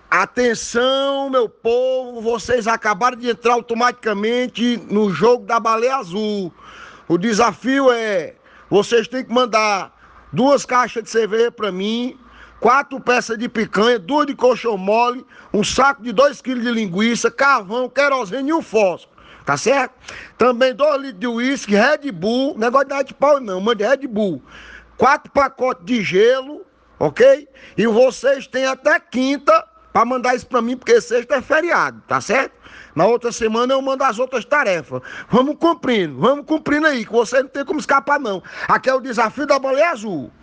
Atenção, meu povo, vocês acabaram de entrar automaticamente no jogo da Baleia Azul. O desafio é, vocês têm que mandar 2 caixas de cerveja para mim, 4 peças de picanha, 2 de colchão mole, um saco de 2 quilos de linguiça, carvão, querosene e um fósforo. Tá certo? Também 2 litros de uísque, Red Bull, negócio de Red Bull não, mande Red Bull. 4 pacotes de gelo, ok? E vocês têm até quinta para mandar isso para mim, porque sexta é feriado, tá certo? Na outra semana eu mando as outras tarefas. Vamos cumprindo aí, que você não tem como escapar não. Aqui é o desafio da Baleia Azul.